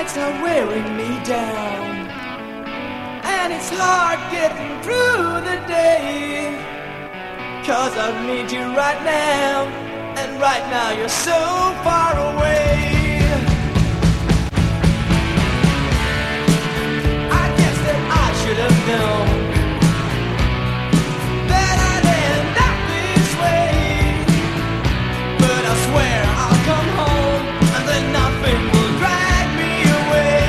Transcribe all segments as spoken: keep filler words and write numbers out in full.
nights are wearing me down, and it's hard getting through the day, 'cause I need you right now, and right now you're so far away. I guess that I should have known that I'd end up this way, but I swear I'll come home and then nothing will drag me away.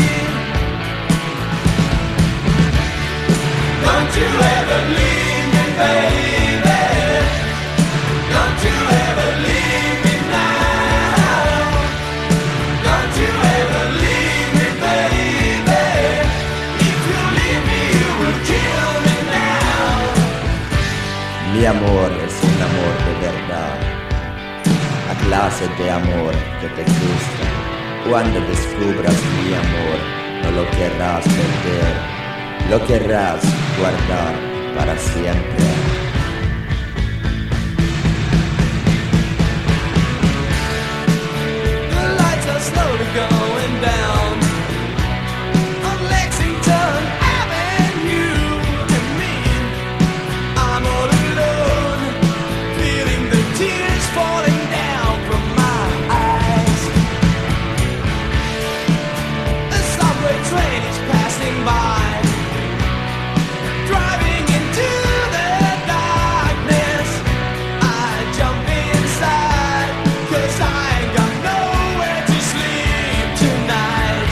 Don't you ever leave me, baby. Don't you ever leave me now. Don't you ever leave me, baby. If you leave me, you will kill me now. Mi amor es un amor de verdad, la clase de amor que te gusta. Cuando descubras mi amor, no lo querrás perder, lo querrás guardar para siempre. The lights are slowly going down on Lexington Avenue, and me, I'm all alone, feeling the tears falling down from my eyes. The subway train is passing by, driving into the darkness. I jump inside, 'cause I ain't got nowhere to sleep tonight.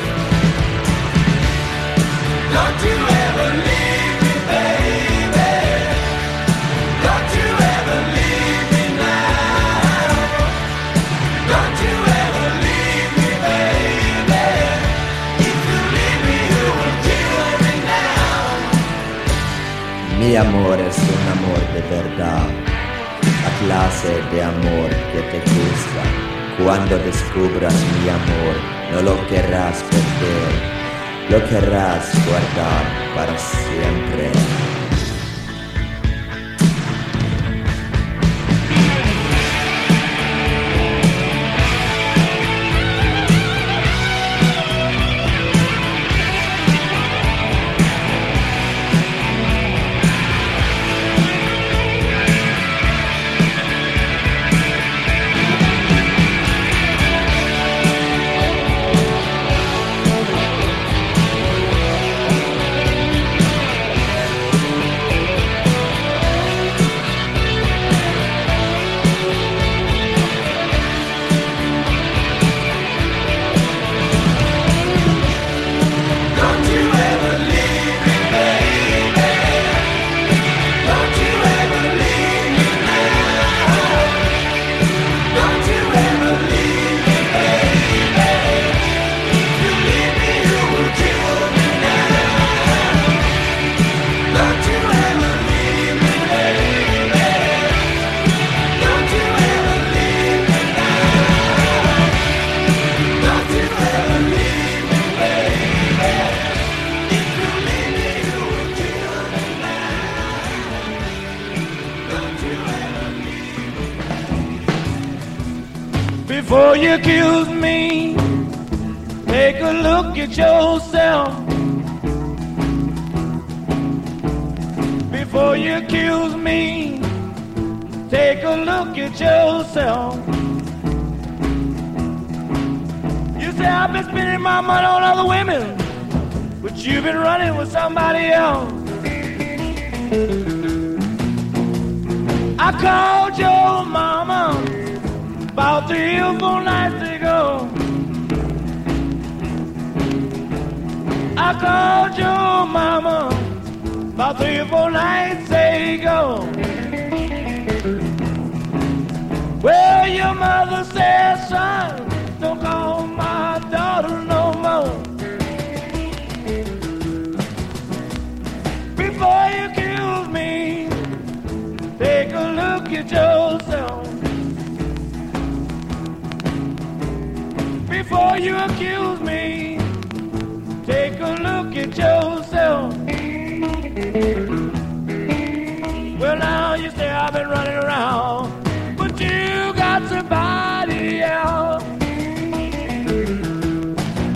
Don't you ever leave me, baby. Don't you ever leave me now. Don't you ever leave me, baby. If you leave me, you will kill me now. Mi amor es un amor de verdad, la clase de amor que te gusta. Cuando descubras mi amor, no lo querrás perder, lo querrás guardar para siempre. Don't you ever leave me, baby. Don't you ever leave me now. Don't you ever leave me, baby. If you leave me, you will kill me now. Don't you ever leave me, baby. Don't you ever leave me now. Don't you ever leave me, baby. If you leave me, you will kill me now. Don't you ever leave me. Before you accuse me, take a look at yourself. Before you accuse me, take a look at yourself. You say I've been spending my money on other women, but you've been running with somebody else. I called your mama about three or four nights ago. I called your mama about three or four nights ago. Well, your mother said, son, don't call my daughter no more. Before you accuse me, take a look at yourself. Before you accuse me, take a look at yourself. Well, now you say I've been running around, but you got somebody else.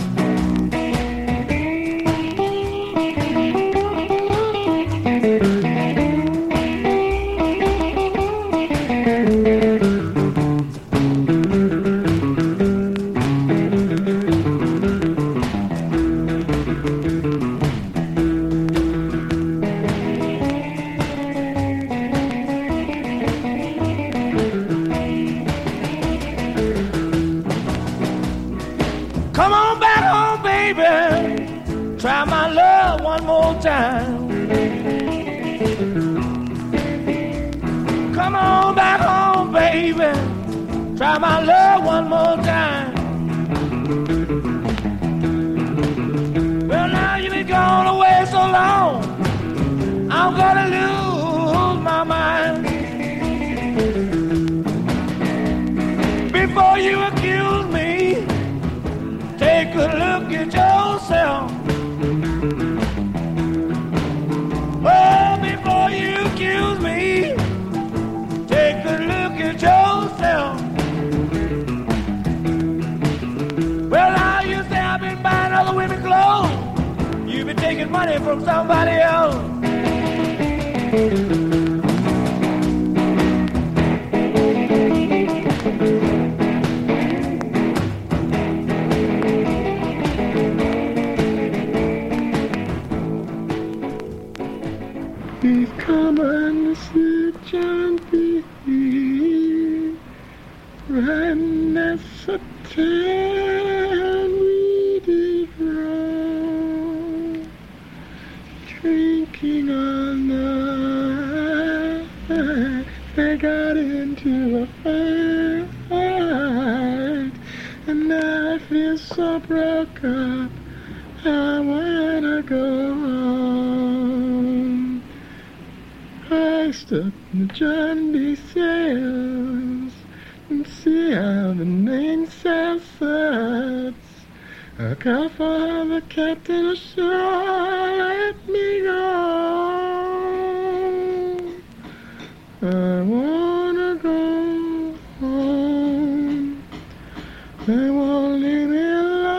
time. Come on back home, baby. Try my love one more time. Well, now you've been gone away so long, I'm gonna lose my mind. Before you accuse me, take a look at yourself. Oh, before you accuse me, take a look at yourself. Well, now you say I've been buying other women's clothes. You've been taking money from somebody else. Please come and sit and be and that's a time we did wrong, drinking all night. They got into a fight, and now I feel so broke up. I wanna go home. I stopped the John B. sales and see how the mainsail sets. I call for the captain ashore, let me go. I wanna go home. They won't leave me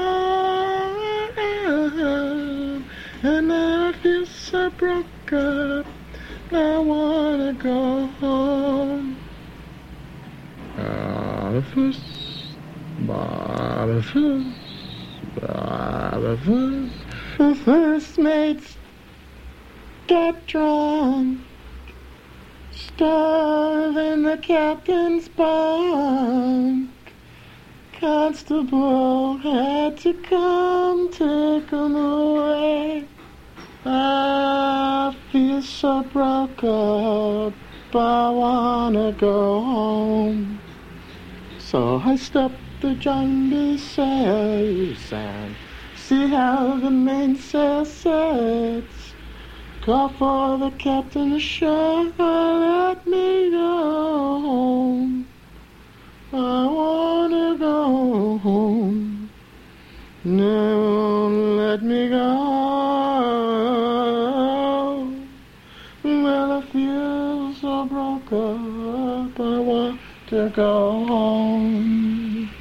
alone, and I feel so broke up. I wanna go home. Barbafus, Barbafus, Barbafus. The first mates got drunk, starving the captain's bunk. Constable had to come take 'em away. I feel so broke up, I wanna go home. So I stopped the John B. sails and see how the mainsail sets. Call for the captain ashore, let me go home. I wanna go home. No, let me go. Well, I feel so broke up, I want to go home.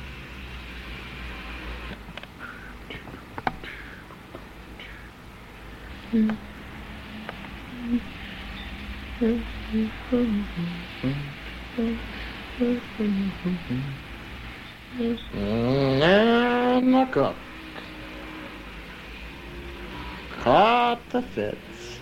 And the cook caught the fits,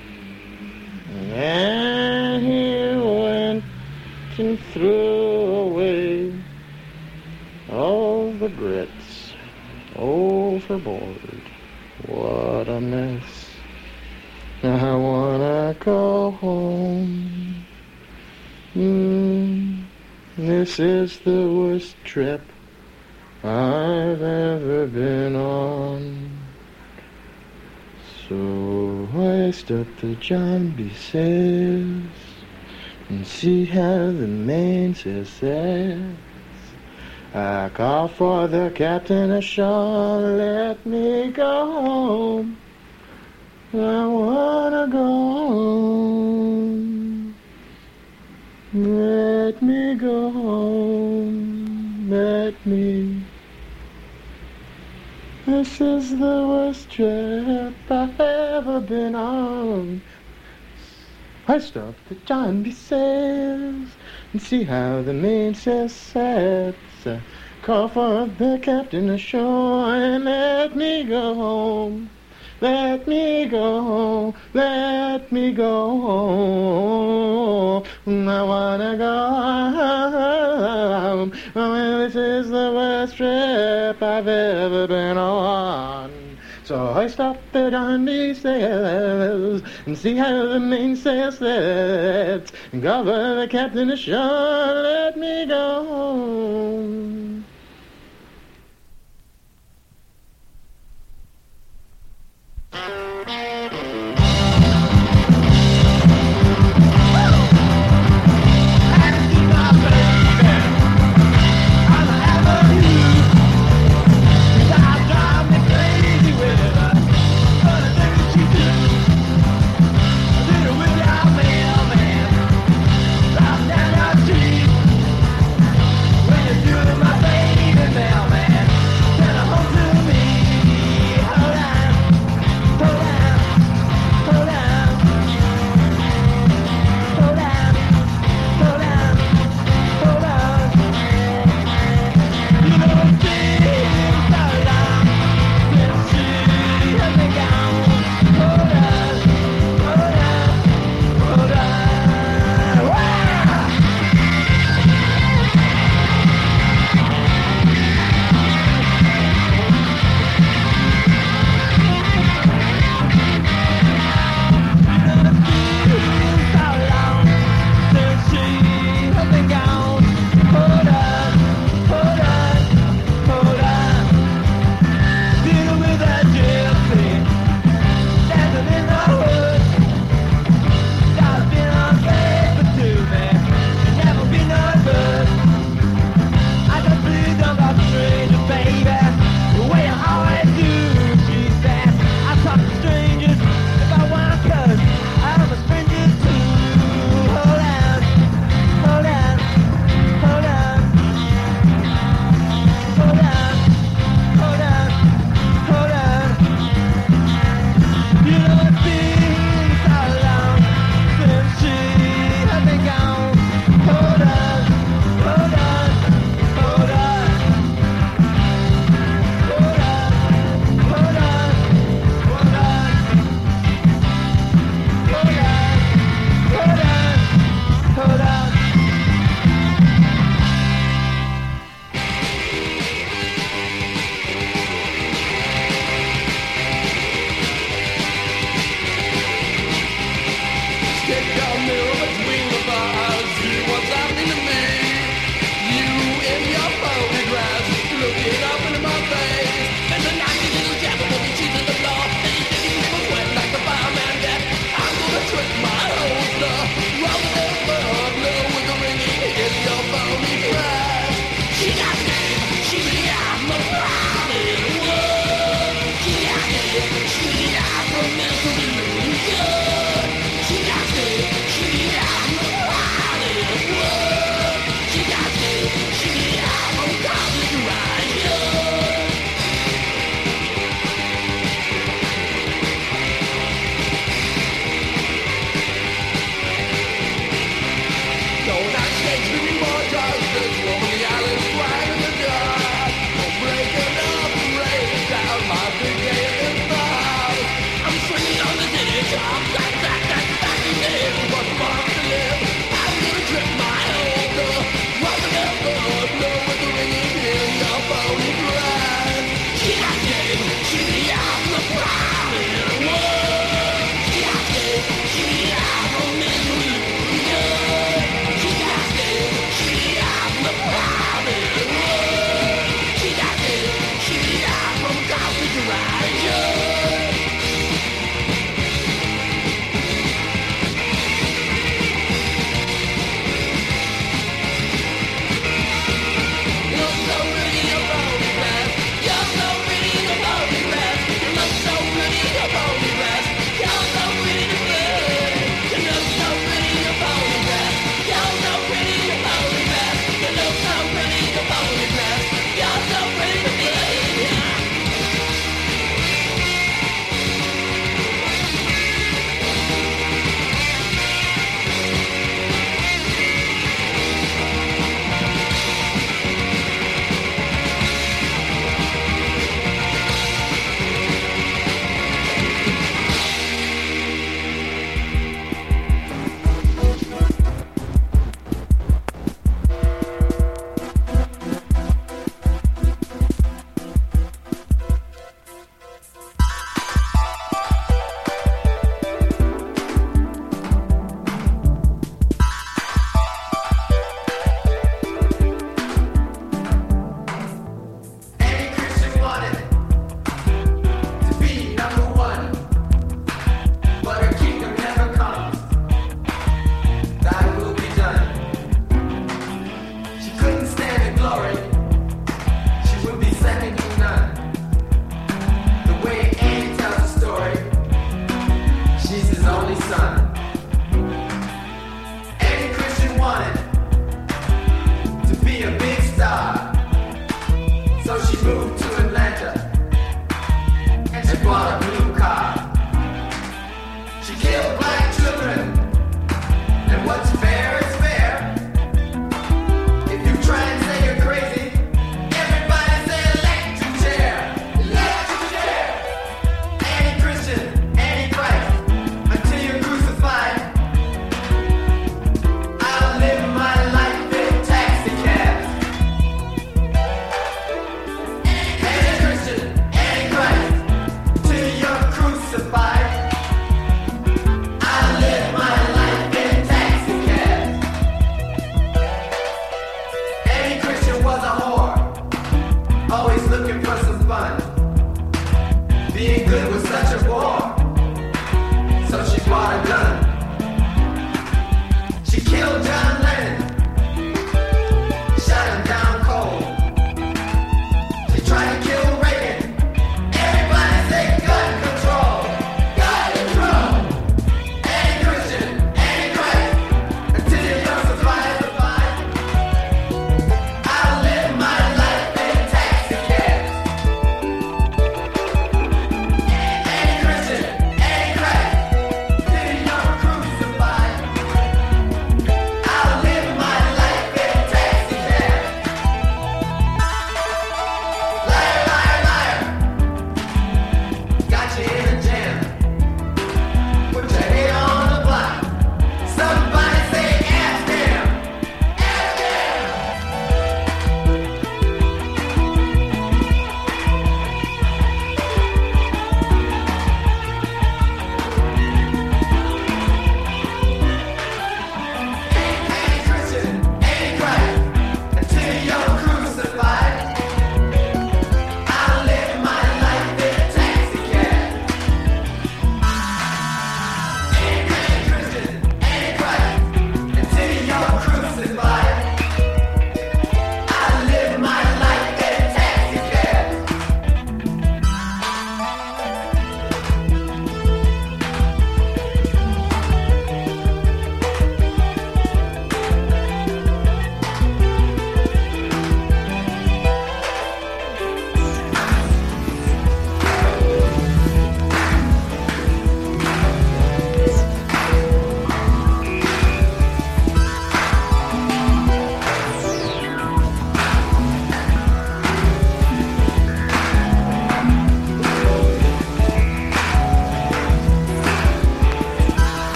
and he went and threw away all the grits overboard. What a mess. I wanna go home. Mm, this is the worst trip I've ever been on. So I start the John B. sails and see how the mainsail sets. I call for the captain ashore, let me go home. I wanna go home. Let me go home. Let me. This is the worst trip I've ever been on. I stop the John B. sails and see how the mainsail sets. I call for the captain ashore and let me go home. Let me go home, let me go home. I wanna go home. Well, this is the worst trip I've ever been on. So I Hoist up the Dundee sails and see how the mainsail sets. And cover the captain ashore, let me go home.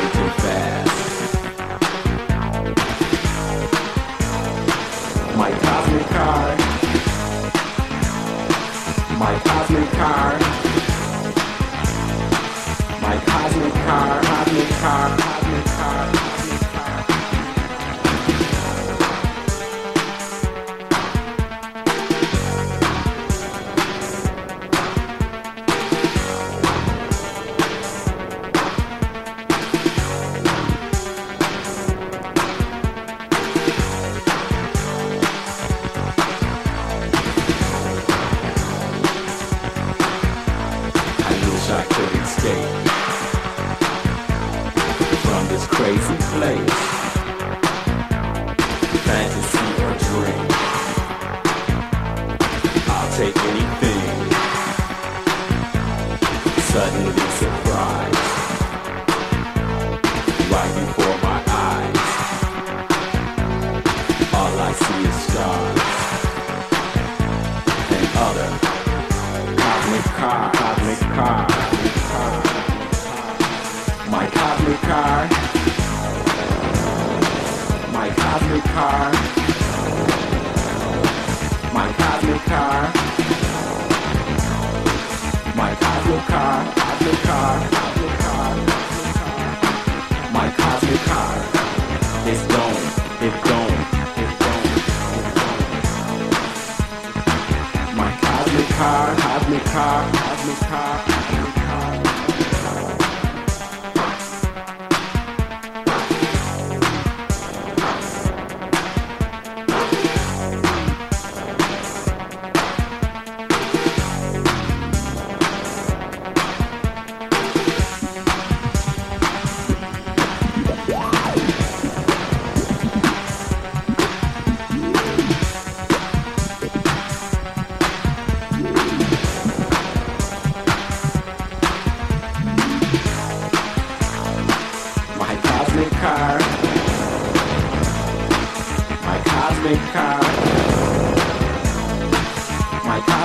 too fast. My cosmic car, my cosmic car, my cosmic car, cosmic car, cosmic car, cosmic car. I could escape from this crazy place, fantasy or dream. I'll take anything, suddenly surprised, right before my eyes. All I see is stars and other cosmic car, cosmic car. My cosmic car, my cosmic car, my cosmic car, my cosmic car, cosmic car, cosmic car, my cosmic car, it's going, it's going, it's going, it's going. My cosmic car, cosmic car, cosmic car, cosmic car. Car, my cosmic car, my cosmic